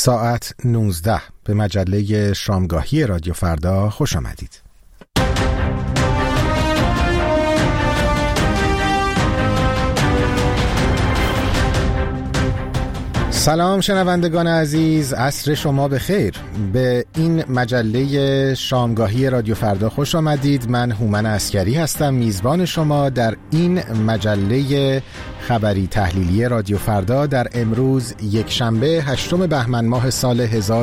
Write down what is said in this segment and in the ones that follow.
ساعت 19 به مجله شامگاهی رادیو فردا خوش آمدید. سلام شنوندگان عزیز، عصر شما بخیر. به این مجله شامگاهی رادیو فردا خوش آمدید. من هومن عسکری هستم، میزبان شما در این مجله خبری تحلیلی رادیو فردا در امروز یک شنبه 8 بهمن ماه سال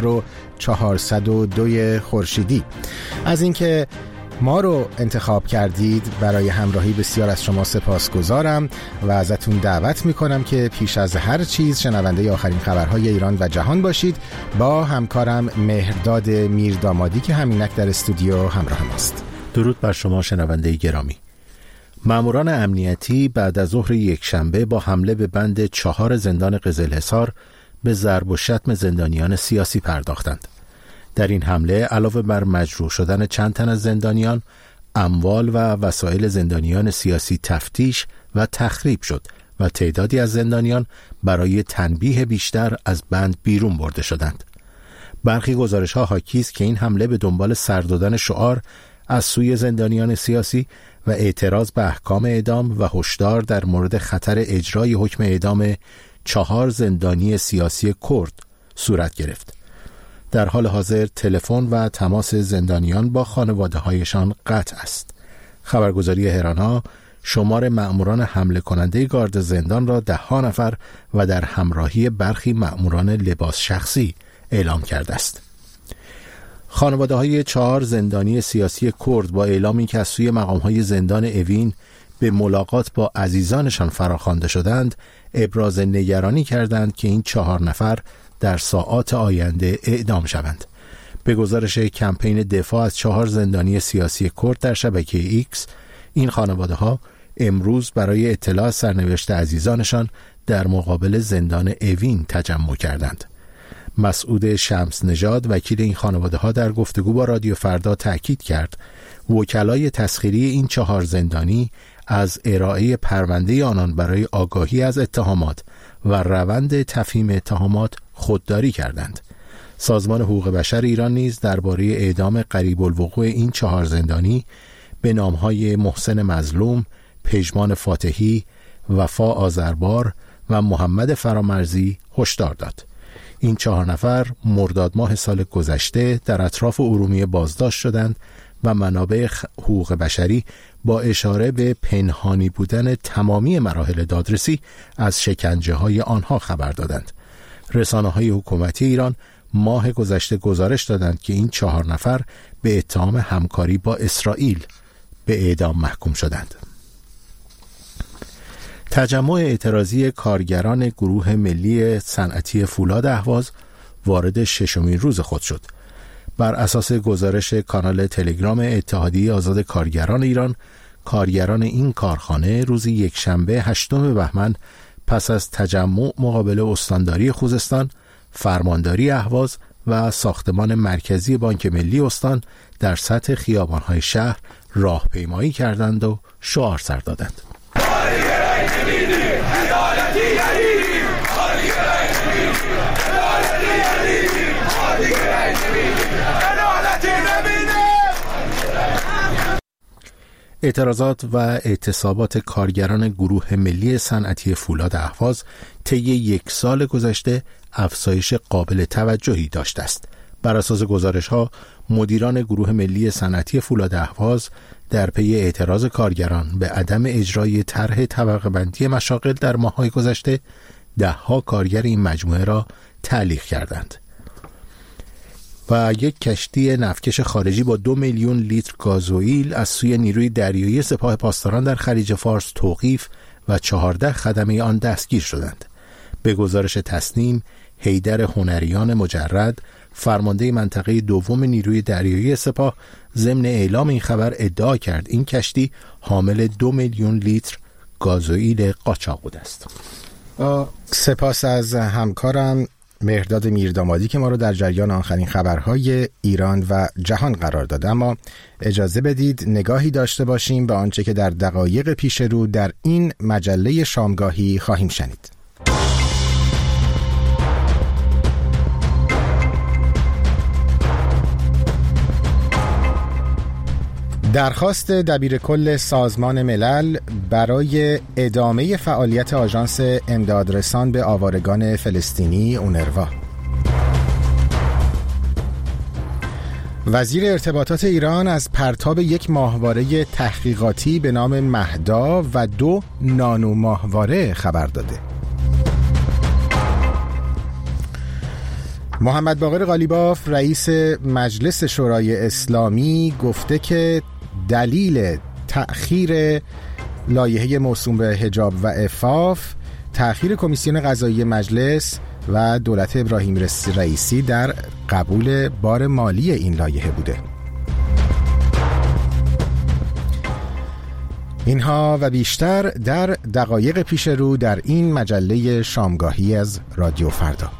1402 خورشیدی. از اینکه ما رو انتخاب کردید برای همراهی بسیار از شما سپاسگزارم و ازتون دعوت میکنم که پیش از هر چیز شنونده آخرین خبرهای ایران و جهان باشید. با همکارم مهرداد میردامادی که همینک در استودیو همراه ماست. درود بر شما شنونده گرامی. ماموران امنیتی بعد از ظهر یک شنبه با حمله به بند 4 زندان قزلحصار به ضرب و شتم زندانیان سیاسی پرداختند. در این حمله علاوه بر مجروح شدن چند تن از زندانیان، اموال و وسایل زندانیان سیاسی تفتیش و تخریب شد و تعدادی از زندانیان برای تنبیه بیشتر از بند بیرون برده شدند. برخی گزارش‌ها حاکی است که این حمله به دنبال سر دادن شعار از سوی زندانیان سیاسی و اعتراض به احکام اعدام و هشدار در مورد خطر اجرای حکم اعدام 4 زندانی سیاسی کرد صورت گرفت. در حال حاضر تلفن و تماس زندانیان با خانواده‌هایشان قطع است. خبرگزاری هرانا شمار مأموران حمله کننده گارد زندان را 10 نفر و در همراهی برخی مأموران لباس شخصی اعلام کرده است. خانواده‌های 4 زندانی سیاسی کرد با اعلامی که از سوی مقام‌های زندان اوین به ملاقات با عزیزانشان فراخوانده شدند، ابراز نگرانی کردند که این 4 نفر در ساعات آینده اعدام شوند. به گزارش کمپین دفاع از 4 زندانی سیاسی کرد در شبکه ایکس، این خانواده‌ها امروز برای اطلاع سرنوشت عزیزانشان در مقابل زندان اوین تجمع کردند. مسعود شمس نژاد وکیل این خانواده‌ها در گفتگو با رادیو فردا تأکید کرد وکلای تسخیری این 4 زندانی از ارائه پرونده آنان برای آگاهی از اتهامات و روند تفهیم اتهامات خودداری کردند. سازمان حقوق بشر ایران نیز درباره اعدام قریب الوقوع این 4 زندانی به نامهای محسن مظلوم، پژمان فاتحی، وفا آذربار و محمد فرامرزی هشدار داد. این 4 نفر مرداد ماه سال گذشته در اطراف ارومیه بازداشت شدند و منابع حقوق بشری با اشاره به پنهانی بودن تمامی مراحل دادرسی از شکنجه‌های آنها خبر دادند. رسانه‌های حکومتی ایران ماه گذشته گزارش دادند که این 4 نفر به اتهام همکاری با اسرائیل به اعدام محکوم شدند. تجمع اعتراضی کارگران گروه ملی صنعتی فولاد اهواز وارد 6مین روز خود شد. بر اساس گزارش کانال تلگرام اتحادیه آزاد کارگران ایران، کارگران این کارخانه روز یک شنبه 8 بهمن پس از تجمع مقابل استانداری خوزستان، فرمانداری اهواز و ساختمان مرکزی بانک ملی استان در سطح خیابان‌های شهر راهپیمایی کردند و شعار سر دادند. اعتراضات و اعتصابات کارگران گروه ملی صنعتی فولاد اهواز طی 1 سال گذشته افزایش قابل توجهی داشته است. بر اساس گزارش‌ها، مدیران گروه ملی صنعتی فولاد اهواز در پی اعتراض کارگران به عدم اجرای طرح طبقه بندی مشاغل در ماه‌های گذشته 10 کارگر این مجموعه را تعلیق کردند. و یک کشتی نفتکش خارجی با 2 میلیون لیتر گازوئیل از سوی نیروی دریایی سپاه پاسداران در خلیج فارس توقیف و 14 خدمه آن دستگیر شدند. به گزارش تصنیم، حیدر هنریان مجرد، فرمانده منطقه دوم نیروی دریایی سپاه، ضمن اعلام این خبر ادعا کرد این کشتی حامل 2 میلیون لیتر گازوئیل قاچاق بوده است. سپاس از همکارم مهرداد میردامادی که ما رو در جریان آخرین خبرهای ایران و جهان قرار داد. اما اجازه بدید نگاهی داشته باشیم به آنچه که در دقایق پیش رو در این مجله شامگاهی خواهیم شنید. درخواست دبیرکل سازمان ملل برای ادامه فعالیت آژانس امدادرسان به آوارگان فلسطینی اونروا. وزیر ارتباطات ایران از پرتاب یک ماهواره تحقیقاتی به نام مهدا و 2 نانو ماهواره خبر داده. محمد باقر قالیباف رئیس مجلس شورای اسلامی گفته که دلیل تأخیر لایحه موسوم به حجاب و عفاف تأخیر کمیسیون قضایی مجلس و دولت ابراهیم رئیسی در قبول بار مالی این لایحه بوده. اینها و بیشتر در دقایق پیش رو در این مجله شامگاهی از رادیو فردا.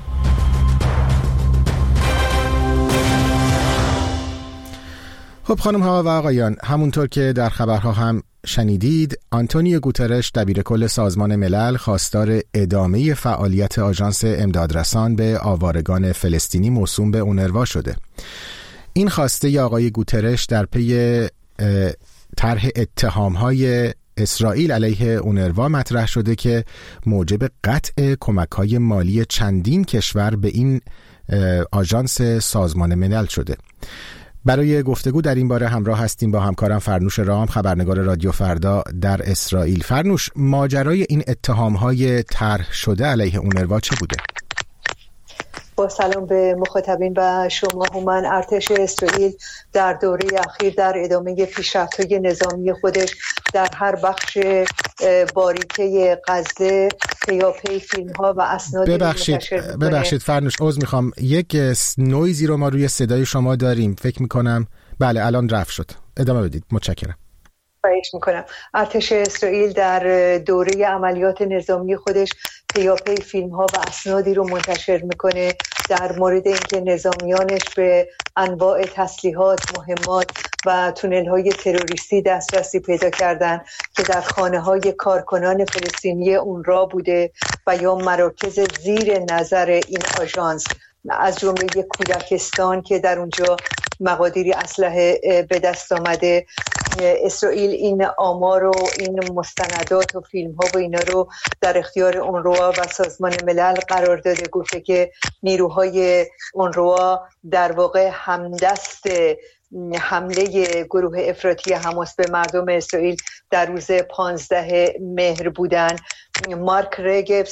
خب خانم ها و آقایان، همونطور که در خبرها هم شنیدید، آنتونیو گوترش دبیرکل سازمان ملل خواستار ادامه فعالیت آژانس امدادرسان به آوارگان فلسطینی موسوم به اونروا شده. این خواسته آقای گوترش در پی طرح اتهام‌های اسرائیل علیه اونروا مطرح شده که موجب قطع کمک‌های مالی چندین کشور به این آژانس سازمان ملل شده. برای گفتگو در این باره همراه هستیم با همکارم فرنوش رام، خبرنگار رادیو فردا در اسرائیل. فرنوش، ماجرای این اتهام‌های طرح شده علیه اونروا چه بوده؟ با سلام به مخاطبین و شما. هومن، ارتش اسرائیل در دوره اخیر در ادامه پیشرفت‌های نظامی خودش در هر بخش باریکه غزه پیاپی فیلم‌ها و اسناد ببخشید فرنوش، عذر میخوام، یک نویزی رو ما روی صدای شما داریم، فکر میکنم بله الان رفع شد. ادامه بدید، متشکرم. خواهش میکنم. ارتش اسرائیل در دوره عملیات نظامی خودش پیاپی فیلم‌ها و اسنادی رو منتشر میکنه در مورد اینکه نظامیانش به انواع تسلیحات، مهمات و تونل‌های تروریستی دسترسی پیدا کردن که در خانه‌های کارکنان فلسطینی اونروا بوده و یا مراکز زیر نظر این آژانس، از جمله کودکستان که در اونجا مقادیری اسلحه به دست آمده. اسرائیل این آمار و این مستندات و فیلم ها و اینا رو در اختیار اونروا و سازمان ملل قرار داده. گفته که نیروهای اونروا در واقع همدست حمله گروه افراطی حماس به مردم اسرائیل در روز 15 مهر بودن. مارک رگب،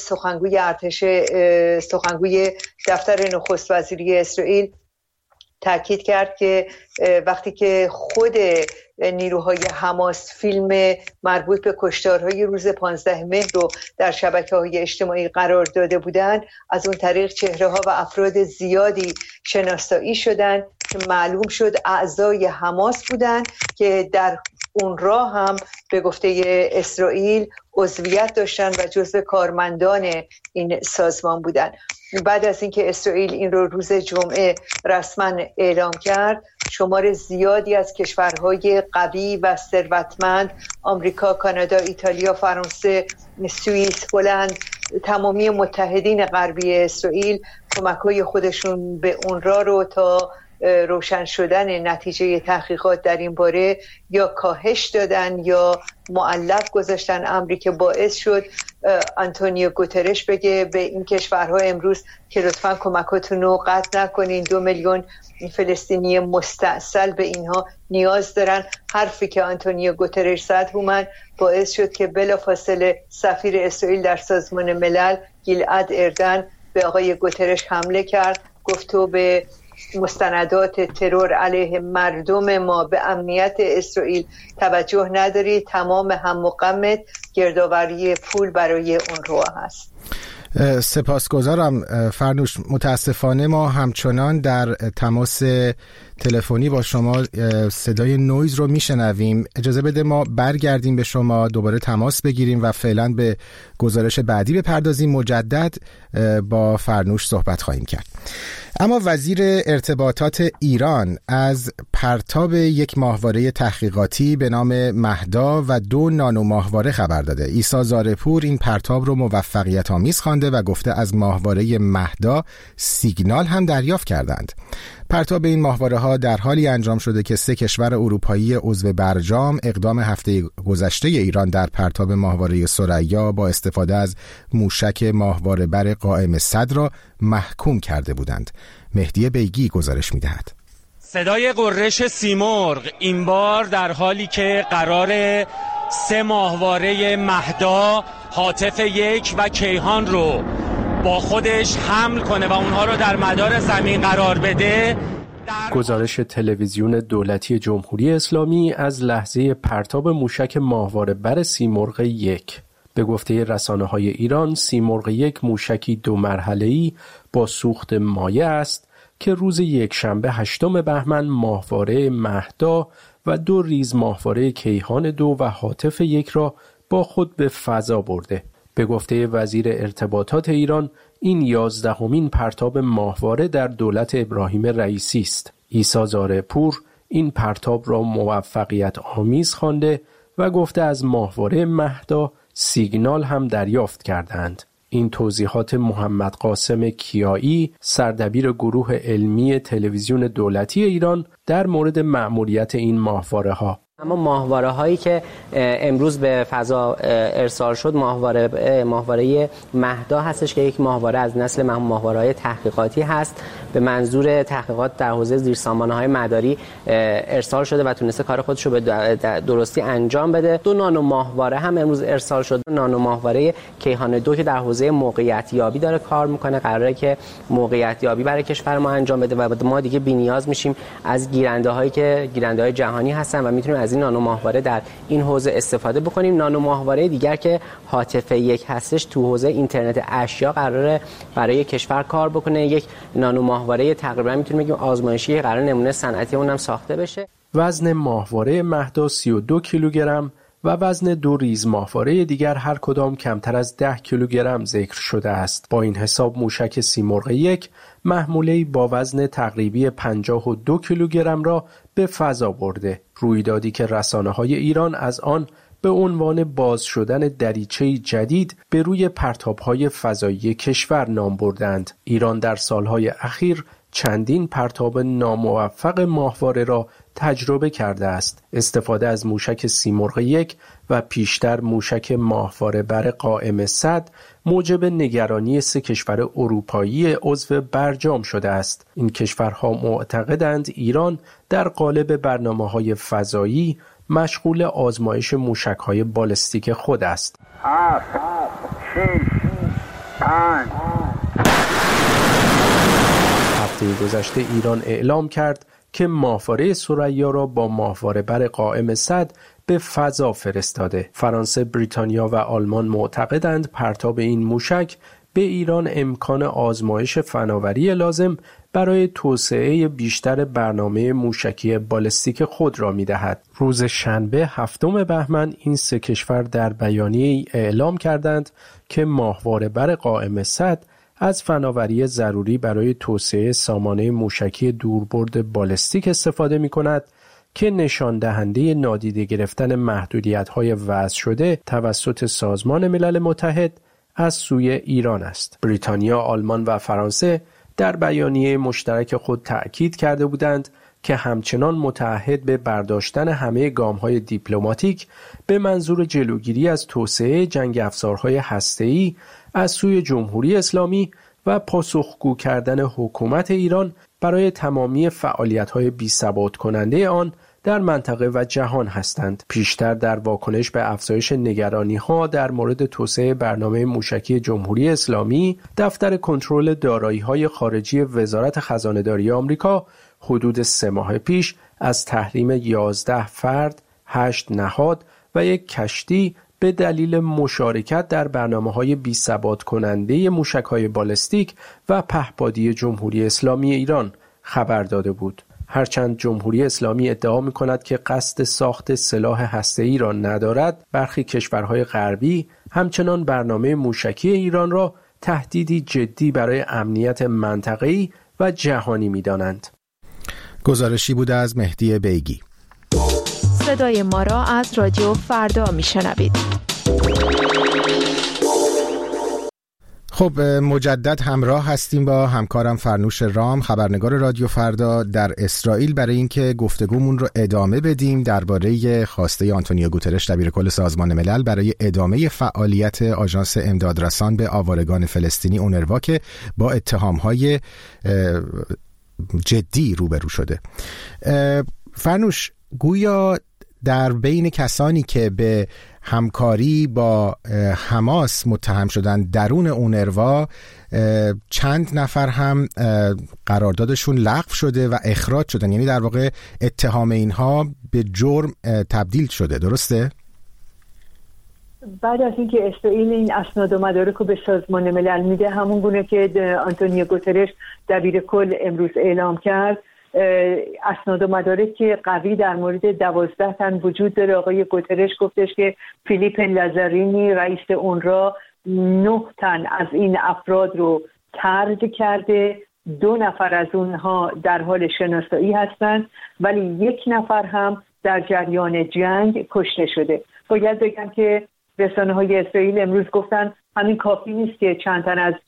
سخنگوی دفتر نخست وزیری اسرائیل، تاکید کرد که وقتی که خود نیروهای حماس فیلم مربوط به کشتارهای روز 15 مهر رو در شبکه‌های اجتماعی قرار داده بودند، از اون طریق چهره‌ها و افراد زیادی شناسایی شدند که معلوم شد اعضای حماس بودند که در اون راه هم به گفته اسرائیل عضویت داشتن و جزو کارمندان این سازمان بودن. بعد از اینکه اسرائیل این رو روز جمعه رسما اعلام کرد، شمار زیادی از کشورهای قوی و ثروتمند، آمریکا، کانادا، ایتالیا، فرانسه، سوئیس، هلند، تمامی متحدین غربی اسرائیل کمک‌های خودشون به اونروا رو تا روشن شدن نتیجه تحقیقات در این باره یا کاهش دادن یا معلق گذاشتن، امری که باعث شد آنتونیو گوترش بگه به این کشورها امروز که لطفاً کمکاتون رو قطع نکنین، 2 میلیون فلسطینی مستأصل به اینها نیاز دارن. حرفی که آنتونیو گوترش زد هومن باعث شد که بلافاصله سفیر اسرائیل در سازمان ملل گیلعد اردن به آقای گوترش حمله کرد، گفت تو به مستندات ترور علیه مردم ما، به امنیت اسرائیل توجه نداری، تمام هم و غمت گردآوری پول برای اونروا هست. سپاسگزارم فرنوش. متاسفانه ما همچنان در تماس تلفنی با شما صدای نویز رو میشنویم. اجازه بده ما برگردیم به شما، دوباره تماس بگیریم و فعلا به گزارش بعدی بپردازیم. مجدد با فرنوش صحبت خواهیم کرد. اما وزیر ارتباطات ایران از پرتاب یک ماهواره تحقیقاتی به نام مهدا و 2 نانو ماهواره خبر داده. عیسی زارپور این پرتاب رو موفقیت آمیز خوانده و گفته از ماهواره مهدا سیگنال هم دریافت کردند. پرتاب این ماهواره‌ها در حالی انجام شده که 3 کشور اروپایی عضو برجام اقدام هفته گذشته ایران در پرتاب ماهواره ثریا با استفاده از موشک ماهواره بر قائم صد را محکوم کرده بودند. مهدی بیگی گزارش می‌دهد. صدای غرش سیمرغ این بار در حالی که قرار 3 ماهواره مهدا، هاتف 1 و کیهان رو با خودش حمل کنه و اونها رو در مدار زمین قرار بده. گزارش تلویزیون دولتی جمهوری اسلامی از لحظه پرتاب موشک ماهواره بر سیمرغ 1. به گفته رسانه‌های ایران، سیمرغ 1 موشکی 2 مرحله‌ای با سوخت مایع است که روز یکشنبه 8 بهمن ماهواره مهدا و 2 ریز ماهواره کیهان 2 و هاتف 1 را با خود به فضا برده. به گفته وزیر ارتباطات ایران، این 11مین پرتاب ماهواره در دولت ابراهیم رئیسی است. عیسی زارعپور این پرتاب را موفقیت آمیز خوانده و گفته از ماهواره مهدا سیگنال هم دریافت کردند. این توضیحات محمد قاسم کیایی، سردبیر گروه علمی تلویزیون دولتی ایران در مورد مأموریت این ماهواره ها. اما ماهواره هایی که امروز به فضا ارسال شد ماهواره مهدا هستش که یک ماهواره از نسل ماهواره های تحقیقاتی هست. به منظور تحقیقات در حوزه زیرسامانه های مداری ارسال شده و تونسته کار خودش رو به درستی انجام بده. 2 نانو ماهواره هم امروز ارسال شد. نانو ماهواره کیهان 2 که در حوزه موقعیت یابی داره کار میکنه، قراره که موقعیت یابی برای کشور ما انجام بده و ما دیگه بی‌نیاز میشیم از گیرنده های جهانی هستن و میتونیم از این نانو ماهواره در این حوزه استفاده بکنیم. نانو ماهواره دیگر که هاتف 1 هستش تو حوزه اینترنت اشیا قراره برای کشور کار بکنه. یک نانو ماهواره تقریبا میتونیم بگیم آزمایشی، قرار نمونه صنعتی اونم ساخته بشه. وزن ماهواره مهدا 32 کیلوگرم و وزن 2 ریز ماهواره دیگر هر کدام کمتر از 10 کیلوگرم ذکر شده است. با این حساب موشک سیمرغ 1 محموله‌ای با وزن تقریبی 52 کیلوگرم را به فضا برده. رویدادی که رسانه‌های ایران از آن به عنوان باز شدن دریچه جدید به روی پرتاب‌های فضایی کشور نام بردند. ایران در سالهای اخیر چندین پرتاب ناموفق ماهواره را تجربه کرده است. استفاده از موشک سیمرغ 1 و پیشتر موشک ماهواره بر قائم صد موجب نگرانی 3 کشور اروپایی عضو برجام شده است. این کشورها معتقدند ایران در قالب برنامه‌های فضایی مشغول آزمایش موشک‌های بالستیک خود است. 7 6 5 هفته گذشته ایران اعلام کرد که ماهواره ثریا را با ماهواره بر قائم صد به فضا فرستاده. فرانسه، بریتانیا و آلمان معتقدند پرتاب این موشک به ایران امکان آزمایش فناوری لازم برای توسعه بیشتر برنامه موشکی بالستیک خود را می‌دهد. روز شنبه 7 بهمن این 3 کشور در بیانیه‌ای اعلام کردند که ماهواره بر قائم صد از فناوری ضروری برای توسعه سامانه موشکی دوربرد بالستیک استفاده می‌کند که نشان دهنده نادیده گرفتن محدودیت‌های وضع شده توسط سازمان ملل متحد از سوی ایران است. بریتانیا، آلمان و فرانسه در بیانیه مشترک خود تأکید کرده بودند که همچنان متعهد به برداشتن همه گام‌های دیپلماتیک به منظور جلوگیری از توسعه جنگ افزارهای هسته‌ای از سوی جمهوری اسلامی و پاسخگو کردن حکومت ایران برای تمامی فعالیت‌های بی‌ثبات کننده آن در منطقه و جهان هستند. پیشتر در واکنش به افزایش نگرانی‌ها در مورد توسعه برنامه موشکی جمهوری اسلامی، دفتر کنترل دارایی‌های خارجی وزارت خزانه‌داری آمریکا حدود 3 ماه پیش از تحریم 11 فرد، 8 نهاد و 1 کشتی به دلیل مشارکت در برنامه‌های بی‌ثبات کننده موشک‌های بالستیک و پهپادی جمهوری اسلامی ایران خبر داده بود. هرچند جمهوری اسلامی ادعا می‌کند که قصد ساخت سلاح هسته‌ای را ندارد، برخی کشورهای غربی همچنان برنامه موشکی ایران را تهدیدی جدی برای امنیت منطقه‌ای و جهانی می‌دانند. گزارشی بود از مهدی بیگی. صدای ما را از رادیو فردا میشنوید. خب مجدد همراه هستیم با همکارم فرنوش رام، خبرنگار رادیو فردا در اسرائیل، برای اینکه گفتگومون رو ادامه بدیم درباره خواسته آنتونیو گوترش دبیر کل سازمان ملل برای ادامه فعالیت آژانس امدادرسان به آوارگان فلسطینی اونروا که با اتهام‌های جدی روبرو شده. فرنوش، گویا در بین کسانی که به همکاری با حماس متهم شدن درون اونروا چند نفر هم قراردادشون لغو شده و اخراج شدن، یعنی در واقع اتهام اینها به جرم تبدیل شده، درسته؟ بعد از اینکه اسرائیل این اسناد و مدارک رو به سازمان ملل میده، همون گونه که آنتونیو گوترش دبیر کل امروز اعلام کرد، اسناد و مدارک قوی در مورد 12 تن وجود داره. آقای گوترش گفتش که فیلیپ لازارینی رئیس اونروا 9 تن از این افراد رو طرد کرده، 2 نفر از اونها در حال شناسایی هستند ولی 1 نفر هم در جریان جنگ کشته شده. باید بگم که رسانه‌های اسرائیل امروز گفتن همین کافی نیست که چند تن از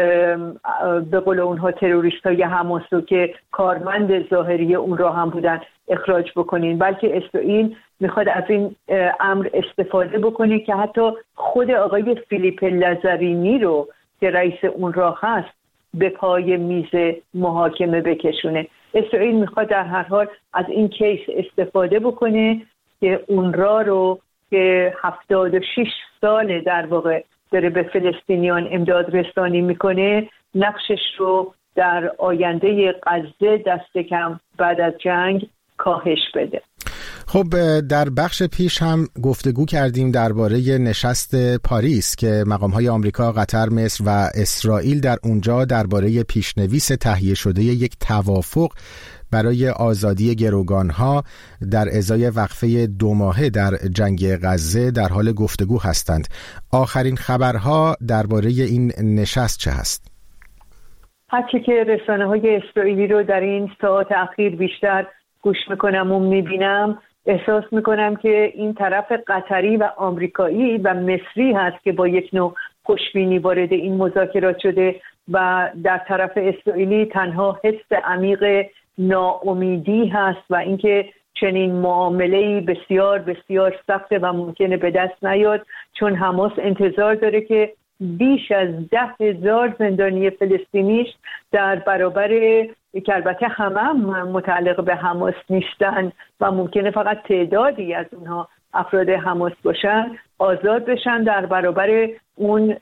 به قول اونها تروریست‌های حماس رو که کارمند ظاهری اون را هم بودن اخراج بکنین، بلکه اسرائیل میخواد از این امر استفاده بکنه که حتی خود آقای فیلیپ لازارینی رو که رئیس اون را هست به پای میز محاکمه بکشونه. اسرائیل میخواد در هر حال از این کیس استفاده بکنه که اون را رو که 76 سال در واقع داره به فلسطینیان امداد رسانی میکنه، نقشش رو در آینده غزه دست کم بعد از جنگ کاهش بده. خب در بخش پیش هم گفتگو کردیم درباره نشست پاریس که مقام‌های آمریکا، قطر، مصر و اسرائیل در اونجا درباره پیشنویس تهیه شده یک توافق برای آزادی گروگانها در ازای وقفه 2 ماهه در جنگ غزه در حال گفتگو هستند. آخرین خبرها درباره این نشست چه هست؟ هرچی که رسانه‌های اسرائیلی رو در این ساعات اخیر بیشتر گوش میکنم و میبینم، احساس میکنم که این طرف قطری و آمریکایی و مصری هست که با یک نوع خوشبینی وارد این مذاکرات شده و در طرف اسرائیلی تنها حس عمیق ناامیدی هست و اینکه چنین معامله‌ای بسیار بسیار سخته و ممکنه به دست نیاد، چون حماس انتظار داره که بیش از 10,000 زندانی فلسطینیش در برابر که البته همه متعلق به حماس نیستن و ممکنه فقط تعدادی از اونها افراد حماس باشن، آزاد بشن در برابر اون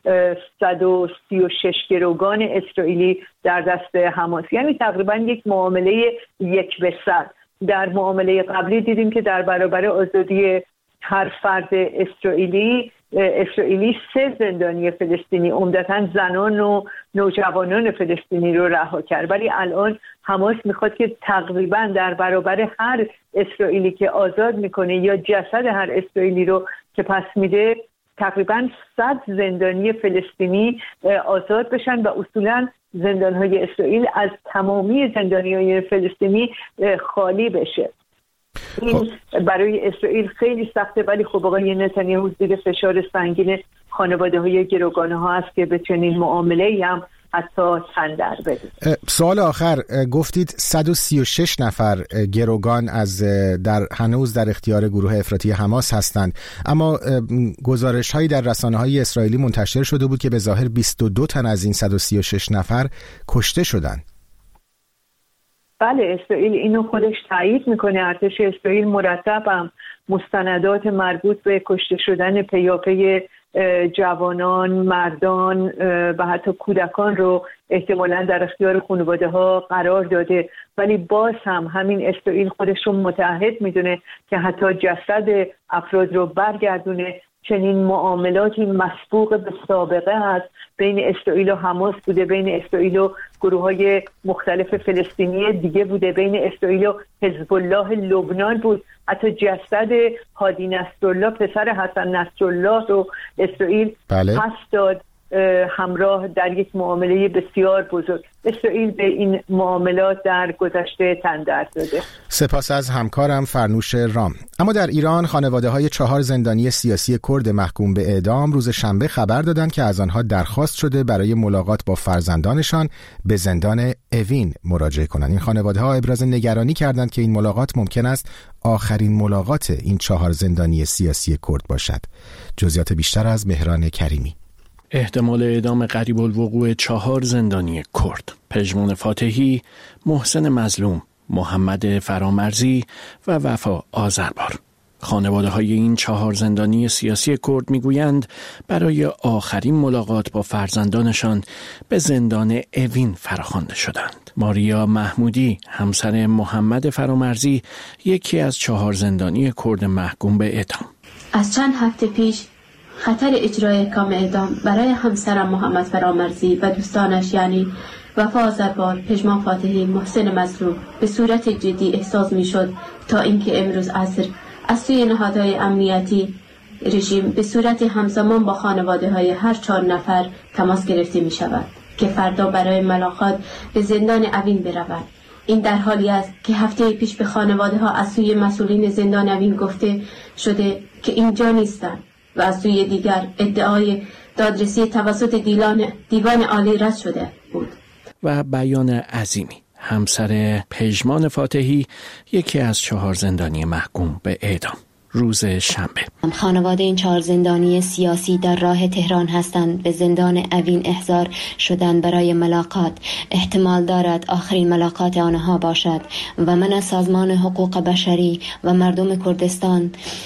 136 گروگان اسرائیلی در دست حماس. یعنی تقریبا یک معامله 1:100. در معامله قبلی دیدیم که در برابر آزادی هر فرد اسرائیلی 3 زندانی فلسطینی، عمدتاً زنان و نوجوانان فلسطینی رو رها کرد، ولی الان حماس میخواد که تقریباً در برابر هر اسرائیلی که آزاد میکنه یا جسد هر اسرائیلی رو که پس میده، تقریباً 100 زندانی فلسطینی آزاد بشن و اصولاً زندانهای اسرائیل از تمامی زندانیای فلسطینی خالی بشه. این برای اسرائیل خیلی سخته، ولی خب آقای نتانیاهو زیر فشار سنگین خانواده‌های گروگان‌ها هست که به چنین معامله‌ای هم حتی تن در بده. سوال آخر، گفتید 136 نفر گروگان هنوز در اختیار گروه افراطی حماس هستند، اما گزارش‌هایی در رسانه‌های اسرائیلی منتشر شده بود که به ظاهر 22 تن از این 136 نفر کشته شدند. بله، اسرائیل اینو خودش تایید میکنه. ارتش اسرائیل مرتب هم مستندات مربوط به کشته شدن پیاپی جوانان، مردان و حتی کودکان رو احتمالاً در اختیار خانواده ها قرار داده، ولی باز هم همین اسرائیل خودش رو متعهد میدونه که حتی جسد افراد رو برگردونه. چنین معاملاتی مسبوق به سابقه هست، بین اسرائیل و حماس بوده، بین اسرائیل و گروه‌های مختلف فلسطینی دیگه بوده، بین اسرائیل و حزب الله لبنان بود. حتی جسد هادی نصرالله پسر حسن نصرالله رو اسرائیل پس داد همراه در یک معامله بسیار بزرگ. اسرائیل به این معاملات در گذشته تن در داده. سپاس از همکارم فرنوش رام. اما در ایران خانواده‌های 4 زندانی سیاسی کرد محکوم به اعدام روز شنبه خبر دادند که از آنها درخواست شده برای ملاقات با فرزندانشان به زندان اوین مراجعه کنند. این خانواده‌ها ابراز نگرانی کردند که این ملاقات ممکن است آخرین ملاقات این 4 زندانی سیاسی کرد باشد. جزئیات بیشتر از مهران کریمی. احتمال اعدام قریب الوقوع 4 زندانی کرد، پژمان فاتحی، محسن مظلوم، محمد فرامرزی و وفا آذربار. خانواده های این 4 زندانی سیاسی کرد میگویند برای آخرین ملاقات با فرزندانشان به زندان اوین فراخوانده شدند. ماریا محمودی، همسر محمد فرامرزی، یکی از 4 زندانی کرد محکوم به اعدام. از چند هفته پیش خطر اجرای احکام اعدام برای همسرم محمد فرامرزی و دوستانش یعنی وفا آذربار، پژمان فاتحی، محسن مظلوم به صورت جدی احساس می شد تا اینکه امروز عصر از سوی نهادهای امنیتی رژیم به صورت همزمان با خانواده های هر 4 نفر تماس گرفته می شود که فردا برای ملاقات به زندان اوین بروند. این در حالی است که هفته پیش به خانواده ها از سوی مسئولین زندان اوین گفته شده که اینجا نیستند و از سوی دیگر ادعای دادرسی توسط دیوان عالی رد شده بود. و بیان عظیمی، همسر پژمان فاتحی، یکی از 4 زندانی محکوم به اعدام، روز شنبه. خانواده این 4 زندانی سیاسی در راه تهران هستند. به زندان اوین احضار شدند برای ملاقات. احتمال دارد آخرین ملاقات آنها باشد و من از سازمان حقوق بشری و مردم کردستان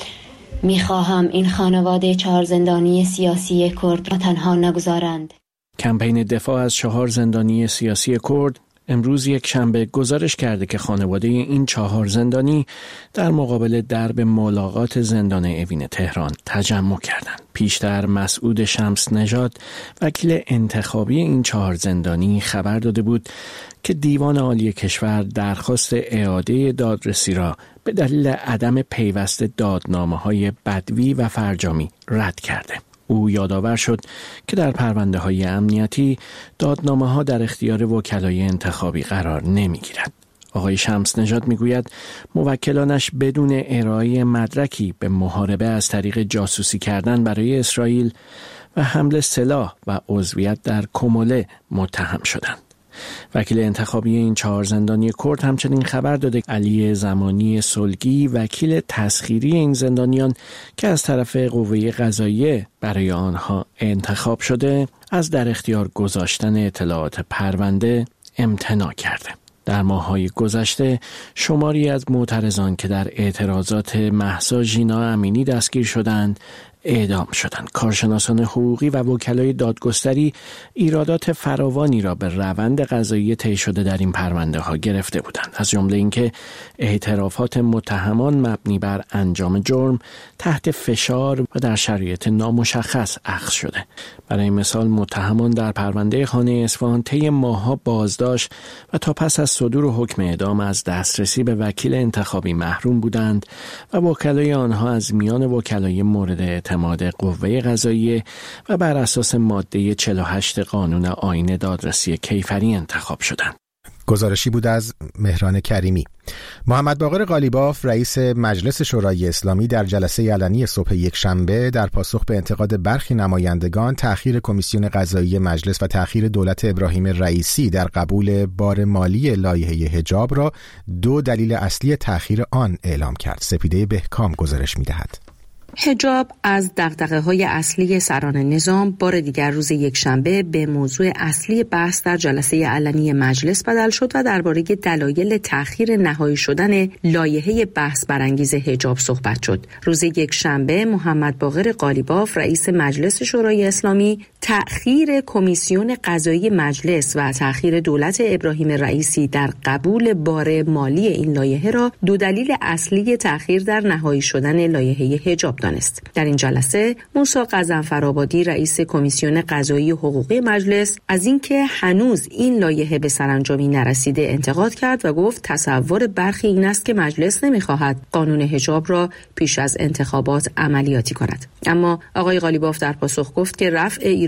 می‌خواهم این خانواده 4 زندانی سیاسی کرد را تنها نگذارند. کمپین دفاع از 4 زندانی سیاسی کرد امروز یک شنبه گزارش کرده که خانواده این 4 زندانی در مقابل درب ملاقات زندان اوین تهران تجمع کردند. پیشتر مسعود شمس نژاد، وکیل انتخابی این 4 زندانی، خبر داده بود که دیوان عالی کشور درخواست اعاده دادرسی را به دلیل عدم پیوست دادنامه‌های بدوی و فرجامی رد کرده. او یادآور شد که در پرونده‌های امنیتی دادنامه‌ها در اختیار وکلای انتخابی قرار نمی‌گیرد. آقای شمس نژاد میگوید موکلانش بدون ارائه مدرکی به محاربه از طریق جاسوسی کردن برای اسرائیل و حمل سلاح و عضویت در کموله متهم شدند. وکیل انتخابی این 4 زندانی کرد همچنین خبر داده علی زمانی سلگی، وکیل تسخیری این زندانیان که از طرف قوه قضاییه برای آنها انتخاب شده، از در اختیار گذاشتن اطلاعات پرونده امتناع کرده. در ماه‌های گذشته شماری از معترضان که در اعتراضات مهسا ژینا امینی دستگیر شدند اعدام شدند. کارشناسان حقوقی و وکلای دادگستری ایرادات فراوانی را به روند قضایی طی شده در این پرونده ها گرفته بودند، از جمله اینکه اعترافات متهمان مبنی بر انجام جرم تحت فشار و در شرایط نامشخص اخذ شده. برای مثال متهمان در پرونده خانه اصفهان طی ماه‌ها بازداشت و تا پس از صدور حکم اعدام از دسترسی به وکیل انتخابی محروم بودند و وکلای آنها از میان وکلای مورد اعتماد قوه قضاییه و بر اساس ماده 48 قانون آیین دادرسی کیفری انتخاب شدند. گزارشی بود از مهران کریمی. محمد باقر قالیباف، رئیس مجلس شورای اسلامی، در جلسه علنی صبح یک شنبه در پاسخ به انتقاد برخی نمایندگان تأخیر کمیسیون قضایی مجلس و تأخیر دولت ابراهیم رئیسی در قبول بار مالی لایحه حجاب را 2 دلیل اصلی تأخیر آن اعلام کرد. سپیده بهکام گزارش می‌دهد. حجاب از دغدغه‌های اصلی سران نظام بار دیگر روز یکشنبه به موضوع اصلی بحث در جلسه علنی مجلس بدل شد و درباره دلایل تأخیر نهایی شدن لایحه بحث برانگیز حجاب صحبت شد. روز یکشنبه محمد باقر قالیباف، رئیس مجلس شورای اسلامی، تأخیر کمیسیون قضایی مجلس و تأخیر دولت ابراهیم رئیسی در قبول بار مالی این لایحه را 2 دلیل اصلی تأخیر در نهایی شدن لایحه حجاب دانست. در این جلسه موسی غضنفرآبادی، رئیس کمیسیون قضایی حقوقی مجلس، از اینکه هنوز این لایحه به سرانجامی نرسیده انتقاد کرد و گفت تصور برخی این است که مجلس نمی‌خواهد قانون حجاب را پیش از انتخابات عملیاتی کند. اما آقای قالیباف در پاسخ گفت که رفع ایراد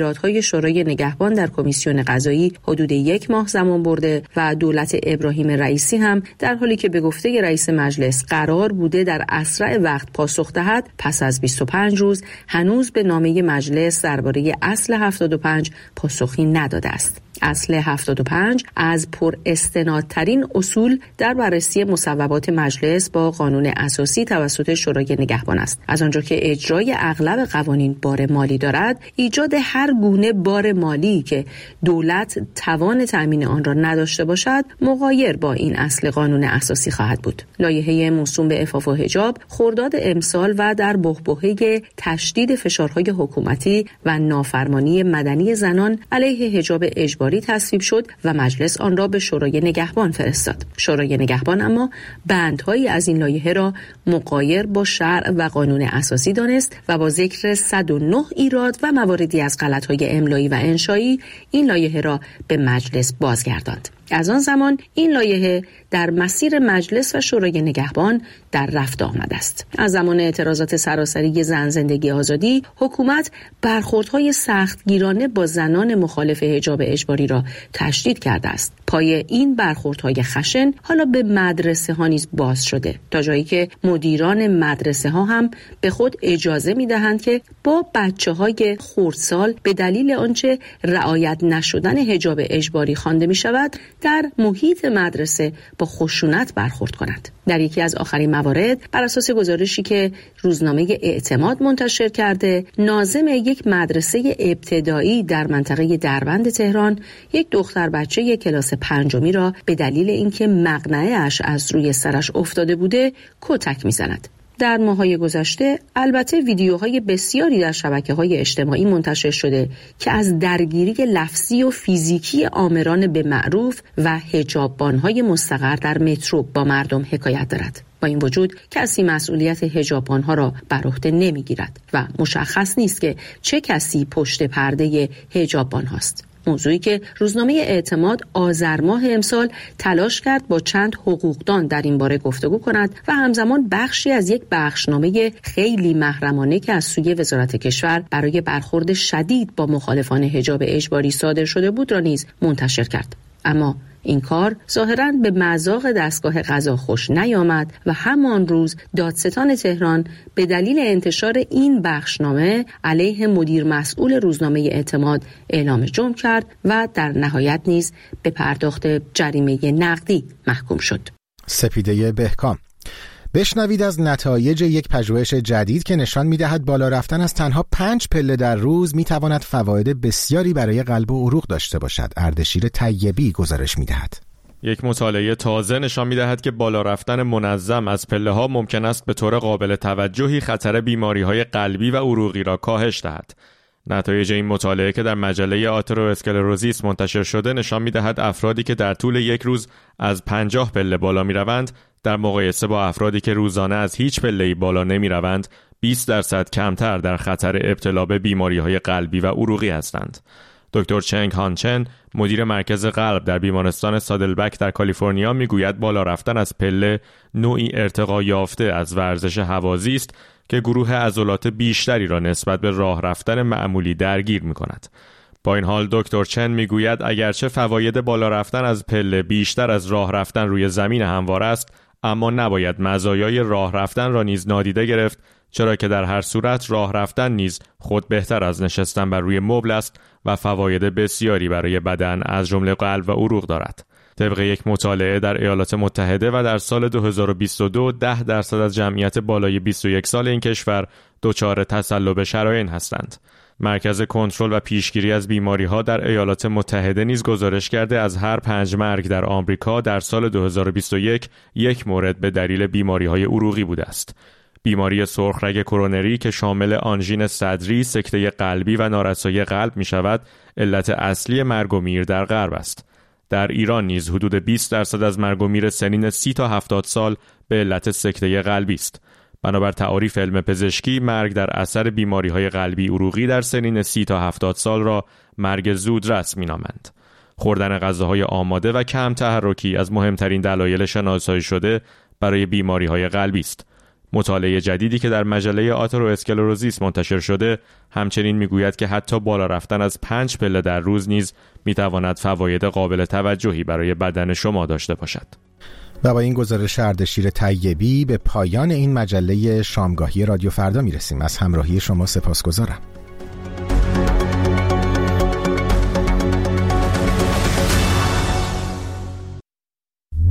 مذاکرات‌های شورای نگهبان در کمیسیون قضایی حدود 1 ماه زمان برده و دولت ابراهیم رئیسی هم در حالی که به گفته رئیس مجلس قرار بوده در اسرع وقت پاسخ دهد، پس از 25 روز هنوز به نامه مجلس درباره اصل 75 پاسخی نداده است. اصل 75 از پر استنادترین اصول در بررسی مصوبات مجلس با قانون اساسی توسط شورای نگهبان است. از آنجا که اجرای اغلب قوانین بار مالی دارد، ایجاد هر گونه بار مالی که دولت توان تأمین آن را نداشته باشد مغایر با این اصل قانون اساسی خواهد بود. لایحه موسوم به عفاف و حجاب خرداد امسال و در بحبوحه تشدید فشارهای حکومتی و نافرمانی مدنی زنان علیه حجاب اجباری تصویب شد و مجلس آن را به شورای نگهبان فرستاد. شورای نگهبان اما بندهایی از این لایحه را مغایر با شرع و قانون اساسی دانست و با ذکر 109 ایراد و مواردی از غلط‌های املایی و انشایی این لایحه را به مجلس بازگرداند. از آن زمان این لایحه در مسیر مجلس و شورای نگهبان در رفت آمد است. از زمان اعتراضات سراسری زن زندگی آزادی، حکومت برخوردهای سختگیرانه با زنان مخالف حجاب اجباری را تشدید کرده است. پای این برخوردهای خشن حالا به مدرسه ها نیز باز شده، تا جایی که مدیران مدرسه ها هم به خود اجازه می دهند که با بچه های خردسال به دلیل آنچه رعایت نشدن حجاب اجباری خوانده می شود در محیط مدرسه با خشونت برخورد کنند. در یکی از آخرین موارد، بر اساس گزارشی که روزنامه اعتماد منتشر کرده، ناظم یک مدرسه ابتدایی در منطقه دربند تهران یک دختر بچه کلاس 5 را به دلیل اینکه مقنعه‌اش از روی سرش افتاده بوده کتک می‌زند. در ماه‌های گذشته البته ویدیوهای بسیاری در شبکه‌های اجتماعی منتشر شده که از درگیری لفظی و فیزیکی آمران به معروف و حجاببان‌های مستقر در مترو با مردم حکایت دارد. با این وجود کسی مسئولیت حجاببان‌ها را بر عهده نمی‌گیرد و مشخص نیست که چه کسی پشت پرده حجاببان‌هاست. موضوعی که روزنامه اعتماد آذر ماه امسال تلاش کرد با چند حقوقدان در این باره گفتگو کند و همزمان بخشی از یک بخشنامه خیلی محرمانه که از سوی وزارت کشور برای برخورد شدید با مخالفان حجاب اجباری صادر شده بود را نیز منتشر کرد. اما این کار ظاهراً به مذاق دستگاه قضا خوش نیامد و همان روز دادستان تهران به دلیل انتشار این بخشنامه علیه مدیر مسئول روزنامه اعتماد اعلام جرم کرد و در نهایت نیز به پرداخت جریمه نقدی محکوم شد. سپیده بهکام. بشنوید از نتایج یک پژوهش جدید که نشان می‌دهد بالا رفتن از تنها 5 پله در روز می‌تواند فواید بسیاری برای قلب و عروق داشته باشد. اردشیر طیبی گزارش می‌دهد. یک مطالعه تازه نشان می‌دهد که بالا رفتن منظم از پله‌ها ممکن است به طور قابل توجهی خطر بیماری‌های قلبی و عروقی را کاهش دهد. نتایج این مطالعه که در مجله آترواسکلروزیس منتشر شده نشان می‌دهد افرادی که در طول یک روز از 50 پله بالا می‌روند در مقایسه با افرادی که روزانه از هیچ پله‌ای بالا نمی‌روند 20% کمتر در خطر ابتلا به بیماری‌های قلبی و عروقی هستند. دکتر چنگ هانچن، مدیر مرکز قلب در بیمارستان سادلبک در کالیفرنیا میگوید بالا رفتن از پله نوعی ارتقا یافته از ورزش هوازی است که گروه عضلات بیشتری را نسبت به راه رفتن معمولی درگیر می‌کند. با این حال دکتر چن میگوید اگرچه فواید بالا رفتن از پله بیشتر از راه رفتن روی زمین هموار است، اما نباید مزایای راه رفتن را نیز نادیده گرفت، چرا که در هر صورت راه رفتن نیز خود بهتر از نشستن بر روی مبل است و فواید بسیاری برای بدن از جمله قلب و عروق دارد. طبق یک مطالعه در ایالات متحده و در سال 2022 10% از جمعیت بالای 21 سال این کشور دچار تصلب شرائین هستند. مرکز کنترل و پیشگیری از بیماری‌ها در ایالات متحده نیز گزارش کرده از هر 5 مرگ در آمریکا در سال 2021 یک مورد به دلیل بیماری‌های عروقی بوده است. بیماری سرخرگ کرونری که شامل آنژین صدری، سکته قلبی و نارسایی قلب می‌شود، علت اصلی مرگ و میر در غرب است. در ایران نیز حدود 20% از مرگ و میر سنین 30 تا 70 سال به علت سکته قلبی است. بنابر تعاریف علم پزشکی، مرگ در اثر بیماری‌های قلبی عروقی در سنین 30 تا 70 سال را مرگ زودرس می‌نامند. خوردن غذاهای آماده و کم تحرکی از مهمترین دلایل شناسایی شده برای بیماری‌های قلبی است. مطالعه جدیدی که در مجله آترواسکلروزیس منتشر شده همچنین میگوید که حتی بالا رفتن از 5 پله در روز نیز میتواند فواید قابل توجهی برای بدن شما داشته باشد. و با این گزارش اردشیر طیبی به پایان این مجله شامگاهی رادیو فردا میرسیم. از همراهی شما سپاسگزارم.